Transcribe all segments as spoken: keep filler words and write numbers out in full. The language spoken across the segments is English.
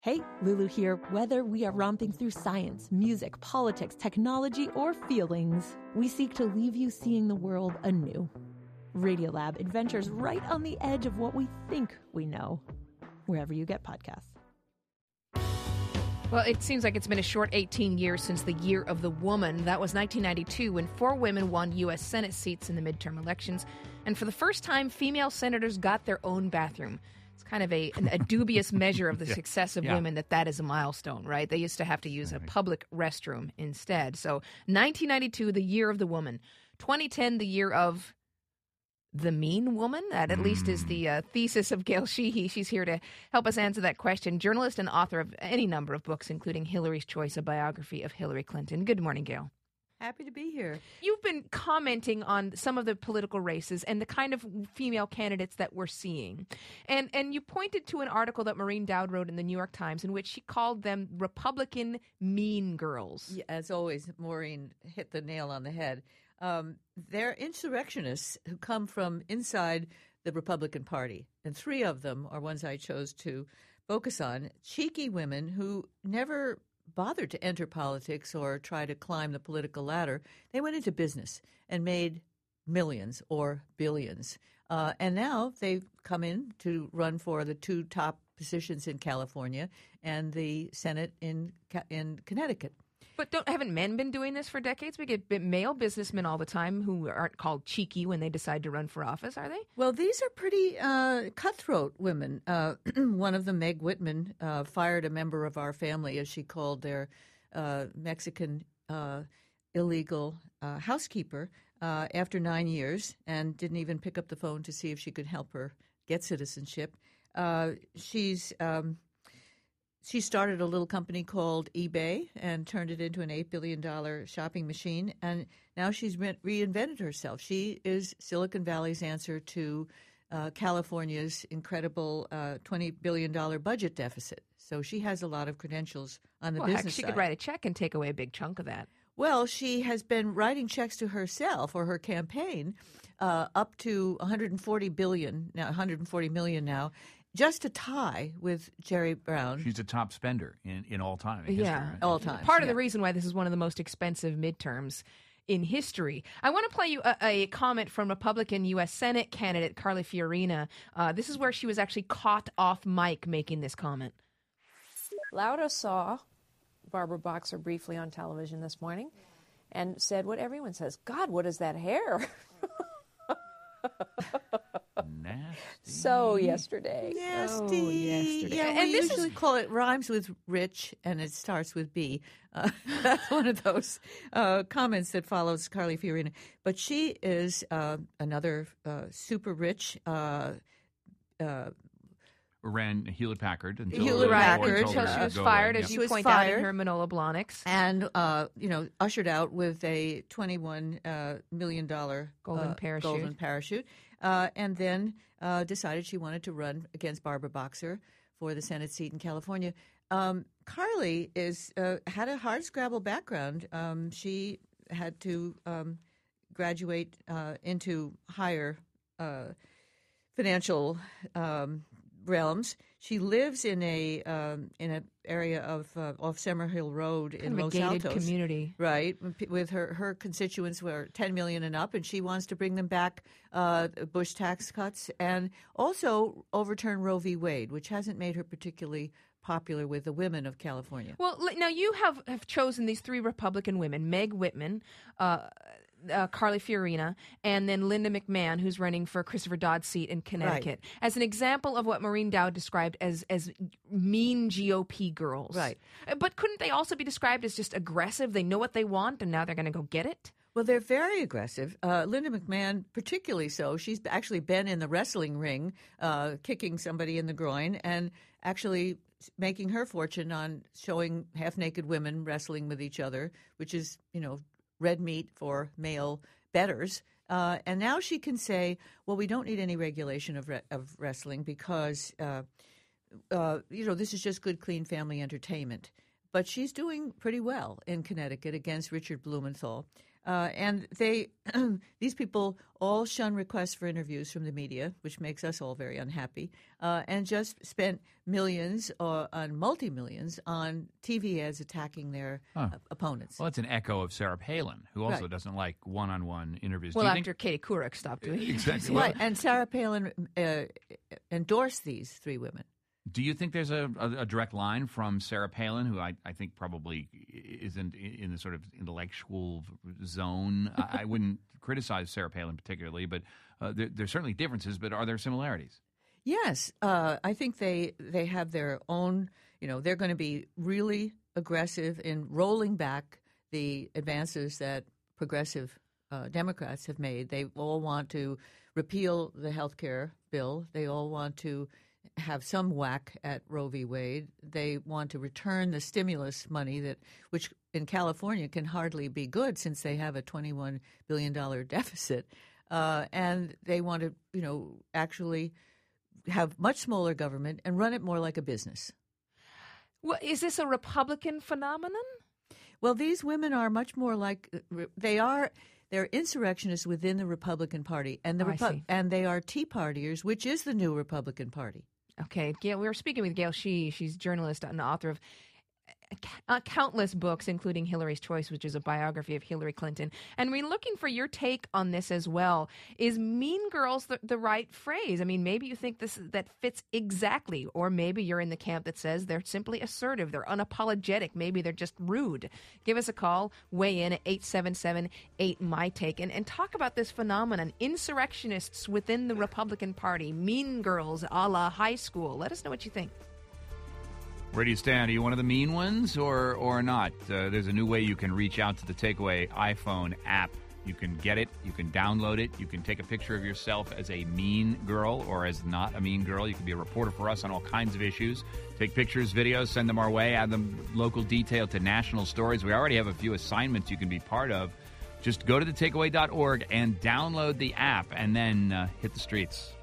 Hey, Lulu here. Whether we are romping through science, music, politics, technology, or feelings, we seek to leave you seeing the world anew. Radiolab adventures right on the edge of what we think we know, wherever you get podcasts. Well, it seems like it's been a short eighteen years since the Year of the Woman. That was nineteen ninety-two when four women won U S Senate seats in the midterm elections. And for the first time, female senators got their own bathroom. It's kind of a, a dubious measure of the yeah. success of yeah. women that that is a milestone, right? They used to have to use a public restroom instead. So nineteen ninety-two, the Year of the Woman. twenty ten, the Year of the Mean Woman? That at mm. least is the uh, thesis of Gail Sheehy. She's here to help us answer that question. Journalist and author of any number of books, including Hillary's Choice, a biography of Hillary Clinton. Good morning, Gail. Happy to be here. You've been commenting on some of the political races and the kind of female candidates that we're seeing. And and you pointed to an article that Maureen Dowd wrote in the New York Times in which she called them Republican mean girls. Yeah, as always, Maureen hit the nail on the head. Um, they're insurrectionists who come from inside the Republican Party. And three of them are ones I chose to focus on. Cheeky women who never bothered to enter politics or try to climb the political ladder. They went into business and made millions or billions. Uh, and now they've come in to run for the two top positions in California and the Senate in in Connecticut. But don't, haven't men been doing this for decades? We get male businessmen all the time who aren't called cheeky when they decide to run for office, are they? Well, these are pretty uh, cutthroat women. Uh, one of them, Meg Whitman, uh, fired a member of our family, as she called their uh, Mexican uh, illegal uh, housekeeper, uh, after nine years and didn't even pick up the phone to see if she could help her get citizenship. Uh, she's... Um, She started a little company called eBay and turned it into an eight billion dollars shopping machine, and now she's re- reinvented herself. She is Silicon Valley's answer to uh, California's incredible uh, twenty billion dollars budget deficit. So she has a lot of credentials on the well, business heck, she side. Could write a check and take away a big chunk of that. Well, she has been writing checks to herself or her campaign uh, up to one hundred forty billion dollars now, one hundred forty million dollars now. Just a tie with Jerry Brown. She's a top spender in, in all time. In yeah, history, right? all time. Part of yeah. the reason why this is one of the most expensive midterms in history. I want to play you a, a comment from Republican U S Senate candidate Carly Fiorina. Uh, this is where she was actually caught off mic making this comment. Lauda saw Barbara Boxer briefly on television this morning and said what everyone says, God, what is that hair? Nasty. So yesterday. Nasty. Oh, yesterday. Yeah, and we this usually is... call it rhymes with rich, and it starts with B. Uh, that's one of those uh, comments that follows Carly Fiorina. But she is uh, another uh, super rich uh, uh, ran Hewlett-Packard until Hewlett-Packard. Until she was go fired, away. as Yeah. you was point fired. out in her Manola Blahniks. And, uh, you know, ushered out with a twenty-one uh, million dollars golden uh, parachute. Golden parachute. Uh, and then uh, decided she wanted to run against Barbara Boxer for the Senate seat in California. Um, Carly is uh, had a hardscrabble background. Um, she had to um, graduate uh, into higher uh, financial um, realms. She lives in a um, in an area of uh, off Summer Hill Road Kind in of a Los gated Altos, community, right? With her her constituents were ten million and up, and she wants to bring them back uh, Bush tax cuts and also overturn Roe v. Wade, which hasn't made her particularly popular with the women of California. Well, now you have, have chosen these three Republican women: Meg Whitman, uh, Uh, Carly Fiorina, and then Linda McMahon, who's running for Christopher Dodd's seat in Connecticut, right, as an example of what Maureen Dowd described as as mean G O P girls. Right. But couldn't they also be described as just aggressive? They know what they want, and now they're going to go get it? Well, they're very aggressive. Uh, Linda McMahon, particularly so. She's actually been in the wrestling ring, uh, kicking somebody in the groin, and actually making her fortune on showing half-naked women wrestling with each other, which is, you know, red meat for male betters. Uh, and now she can say, well, we don't need any regulation of re- of wrestling because, uh, uh, you know, this is just good, clean family entertainment. But she's doing pretty well in Connecticut against Richard Blumenthal. Uh, and they, these people all shun requests for interviews from the media, which makes us all very unhappy, uh, and just spent millions or on multi-millions on T V ads attacking their Huh. uh, opponents. Well, it's an echo of Sarah Palin, who also Right. doesn't like one-on-one interviews. Well, Do you after Katie Couric stopped doing it. Exactly. Right, and Sarah Palin uh, endorsed these three women. Do you think there's a, a, a direct line from Sarah Palin, who I, I think probably isn't in the sort of intellectual zone? I, I wouldn't criticize Sarah Palin particularly, but uh, there, there's certainly differences, but are there similarities? Yes, uh, I think they they have their own, you know, they're going to be really aggressive in rolling back the advances that progressive uh, Democrats have made. They all want to repeal the health care bill. They all want to have some whack at Roe v. Wade. They want to return the stimulus money that, which in California can hardly be good since they have a twenty-one billion dollars deficit. Uh, and they want to, you know, actually have much smaller government and run it more like a business. Well, is this a Republican phenomenon? Well, these women are much more like they are. They're insurrectionists within the Republican Party, and the Oh, I Repu- see. and they are Tea Partiers, which is the new Republican Party. Okay, Gail, we were speaking with Gail Sheehy. She's a journalist and author of uh, countless books, including Hillary's Choice, which is a biography of Hillary Clinton. And we're looking for your take on this as well. Is mean girls the, the right phrase? I mean, maybe you think this that fits exactly, or maybe you're in the camp that says they're simply assertive, they're unapologetic, maybe they're just rude. Give us a call, weigh in at eight seven seven eight M Y Take, and, and talk about this phenomenon, insurrectionists within the Republican Party, mean girls a la high school. Let us know what you think. Where do you stand? Are you one of the mean ones or or not? Uh, there's a new way you can reach out to the Takeaway iPhone app. You can get it. You can download it. You can take a picture of yourself as a mean girl or as not a mean girl. You can be a reporter for us on all kinds of issues. Take pictures, videos, send them our way, add them local detail to national stories. We already have a few assignments you can be part of. Just go to the takeaway dot org and download the app and then uh, hit the streets.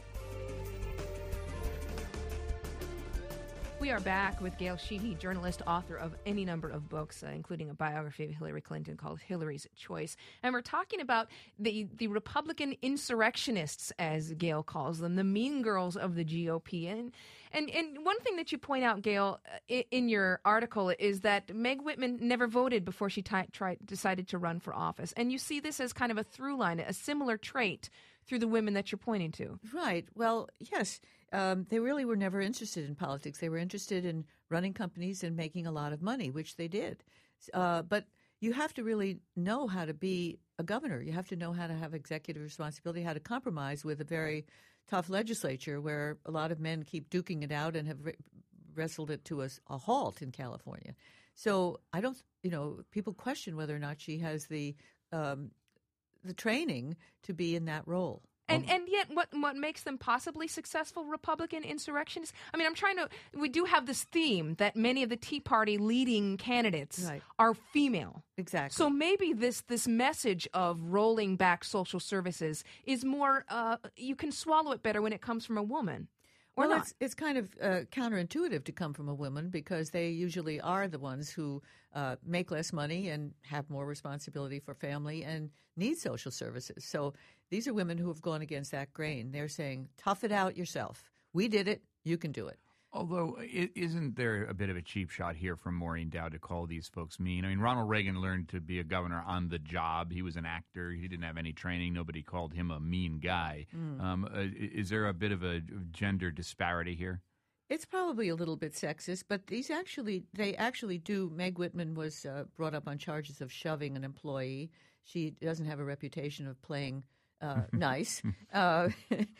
We are back with Gail Sheehy, journalist, author of any number of books, uh, including a biography of Hillary Clinton called Hillary's Choice. And we're talking about the, the Republican insurrectionists, as Gail calls them, the mean girls of the G O P. And and, and one thing that you point out, Gail, uh, in your article is that Meg Whitman never voted before she t- tried, decided to run for office. And you see this as kind of a through line, a similar trait through the women that you're pointing to. Right. Well, yes. Um, they really were never interested in politics. They were interested in running companies and making a lot of money, which they did. Uh, but you have to really know how to be a governor. You have to know how to have executive responsibility, how to compromise with a very tough legislature where a lot of men keep duking it out and have re- wrestled it to a, a halt in California. So I don't, you know, people question whether or not she has the um, the training to be in that role. And and yet, what what makes them possibly successful Republican insurrectionists? I mean, I'm trying to. We do have this theme that many of the Tea Party leading candidates Right. are female. Exactly. So maybe this this message of rolling back social services is more. Uh, you can swallow it better when it comes from a woman, or well, not. it's it's kind of uh, counterintuitive to come from a woman because they usually are the ones who uh, make less money and have more responsibility for family and need social services. So these are women who have gone against that grain. They're saying, tough it out yourself. We did it. You can do it. Although, i- isn't there a bit of a cheap shot here from Maureen Dowd to call these folks mean? I mean, Ronald Reagan learned to be a governor on the job. He was an actor. He didn't have any training. Nobody called him a mean guy. Mm. Um, uh, is there a bit of a gender disparity here? It's probably a little bit sexist, but these actually, they actually do. Meg Whitman was uh, brought up on charges of shoving an employee. She doesn't have a reputation of playing uh, nice. Uh,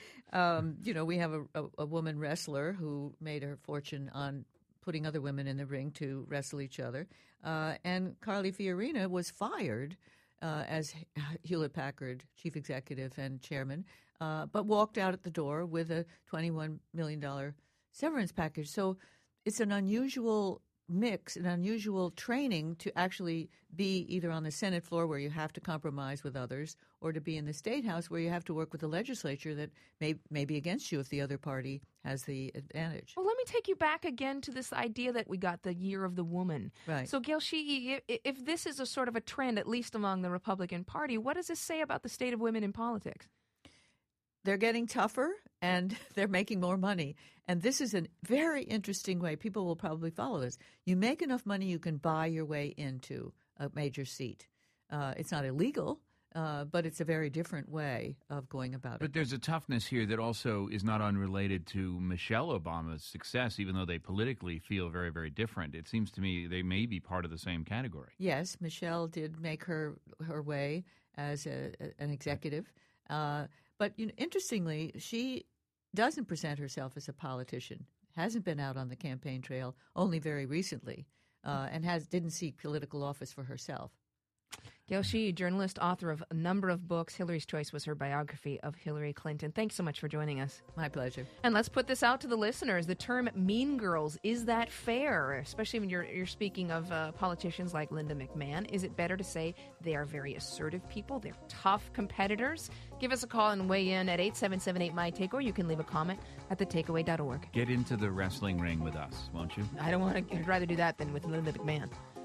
um, you know, we have a, a, a woman wrestler who made her fortune on putting other women in the ring to wrestle each other. Uh, and Carly Fiorina was fired uh, as Hewlett Packard chief executive and chairman, uh, but walked out at the door with a twenty-one million dollars severance package. So it's an unusual mix, an unusual training to actually be either on the Senate floor where you have to compromise with others, or to be in the State House where you have to work with the legislature that may, may be against you if the other party has the advantage. Well, let me take you back again to this idea that we got the year of the woman. Right. So, Gail Sheehy, if, if this is a sort of a trend, at least among the Republican Party, what does this say about the state of women in politics? They're getting tougher and they're making more money. And this is a very interesting way. People will probably follow this. You make enough money, you can buy your way into a major seat. Uh, it's not illegal, uh, but it's a very different way of going about it. But there's a toughness here that also is not unrelated to Michelle Obama's success, even though they politically feel very, very different. It seems to me they may be part of the same category. Yes, Michelle did make her, her way as a, an executive. Uh, but you know, interestingly, she doesn't present herself as a politician, hasn't been out on the campaign trail only very recently, uh, and has didn't seek political office for herself. Gail Sheehy, journalist, author of a number of books. Hillary's Choice was her biography of Hillary Clinton. Thanks so much for joining us. My pleasure. And let's put this out to the listeners. The term mean girls, is that fair? Especially when you're, you're speaking of uh, politicians like Linda McMahon. Is it better to say they are very assertive people? They're tough competitors? Give us a call and weigh in at eight seven seven eight, M Y T A K E, or you can leave a comment at the takeaway dot org. Get into the wrestling ring with us, won't you? I don't want to. I'd rather do that than with Linda McMahon.